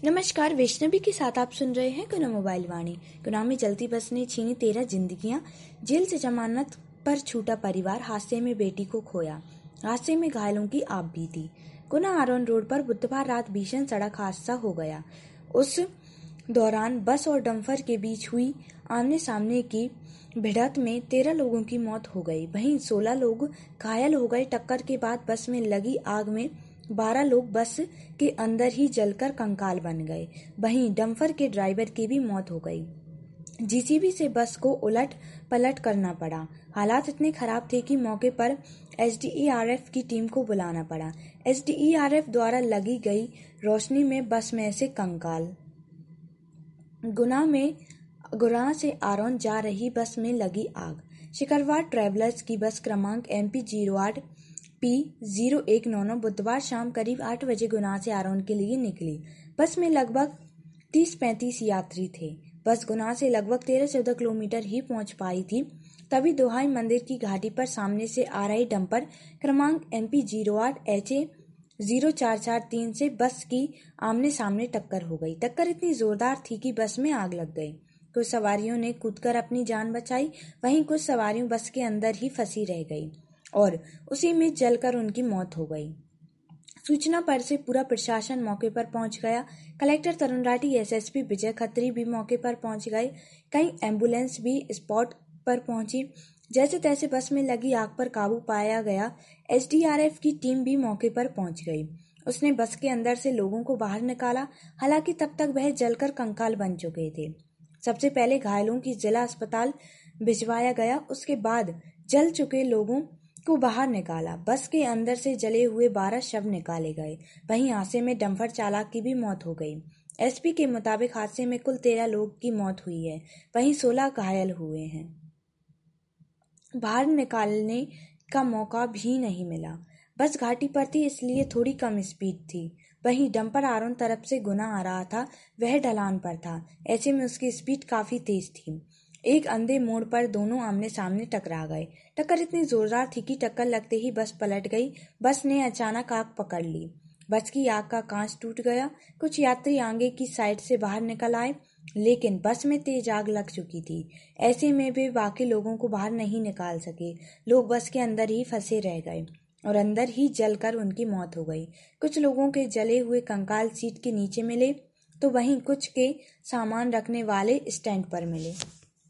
नमस्कार, वैष्णवी के साथ आप सुन रहे हैं गुना मोबाइल वाणी। गुना में चलती बस ने छीनी 13 जिंदगियां, जेल से जमानत पर छूटा परिवार, हादसे में बेटी को खोया, हादसे में घायलों की आप बीती। गुना आरोन रोड पर बुधवार रात भीषण सड़क हादसा हो गया। उस दौरान बस और डंपर के बीच हुई आमने सामने की भिड़ंत में 13 लोगों की मौत हो गई, वहीं 16 लोग घायल हो गए। टक्कर के बाद बस में लगी आग में 12 लोग बस के अंदर ही जलकर कंकाल बन गए। वहीं डंपर के ड्राइवर की भी मौत हो गई। जीसीबी से बस को उलट पलट करना पड़ा। हालात इतने खराब थे कि मौके पर एसडीआरएफ की टीम को बुलाना पड़ा। एसडीआरएफ द्वारा लगी गई रोशनी में बस में से कंकाल। गुना से आरोन जा रही बस में लगी आग। शिकरवार ट्रेवलर्स की बस क्रमांक MP08 P0199 बुधवार शाम करीब 8 बजे गुना से आरोन के लिए निकली। बस में लगभग 30-35 यात्री थे। बस गुना से लगभग 13-14 किलोमीटर ही पहुंच पाई थी, तभी दोहाई मंदिर की घाटी पर सामने से आ रही डंपर क्रमांक MP08 HA0443 से बस की आमने सामने टक्कर हो गई। टक्कर इतनी जोरदार थी कि बस में आग लग गई। कुछ सवारियों ने कूदकर अपनी जान बचाई, वहीं कुछ सवारियों बस के अंदर ही फंसी रह गई और उसी में जलकर उनकी मौत हो गई। सूचना पर से पूरा प्रशासन मौके पर पहुंच गया। कलेक्टर तरुण राठी, एसएसपी विजय खत्री भी मौके पर पहुंच गए। कई एम्बुलेंस भी स्पॉट पर पहुंची। जैसे तैसे बस में लगी आग पर काबू पाया गया। एसडीआरएफ की टीम भी मौके पर पहुंच गई। उसने बस के अंदर से लोगों को बाहर निकाला, हालांकि तब तक वह जलकर कंकाल बन चुके थे। सबसे पहले घायलों की जिला अस्पताल भिजवाया गया, उसके बाद जल चुके लोगों को बाहर निकाला। बस के अंदर से जले हुए 12 शव निकाले गए। वहीं हादसे में डंपर चालक की भी मौत हो गई। एसपी के मुताबिक हादसे में कुल 13 लोग की मौत हुई है, वहीं 16 घायल हुए हैं। बाहर निकालने का मौका भी नहीं मिला। बस घाटी पर थी, इसलिए थोड़ी कम स्पीड थी। वहीं डंपर आरोन तरफ से गुना आ रहा था, वह ढलान पर था, ऐसे में उसकी स्पीड काफी तेज थी। एक अंधे मोड़ पर दोनों आमने सामने टकरा गए। टक्कर इतनी जोरदार थी कि टक्कर लगते ही बस पलट गई। बस ने अचानक आग पकड़ ली। बस की आग का कांच टूट गया। कुछ यात्री आगे की साइड से बाहर निकल आए, लेकिन बस में तेज आग लग चुकी थी। ऐसे में वे बाकी लोगों को बाहर नहीं निकाल सके। लोग बस के अंदर ही फंसे रह गए और अंदर ही जलकर उनकी मौत हो गई। कुछ लोगों के जले हुए कंकाल सीट के नीचे मिले, तो वहीं कुछ के सामान रखने वाले स्टैंड पर मिले।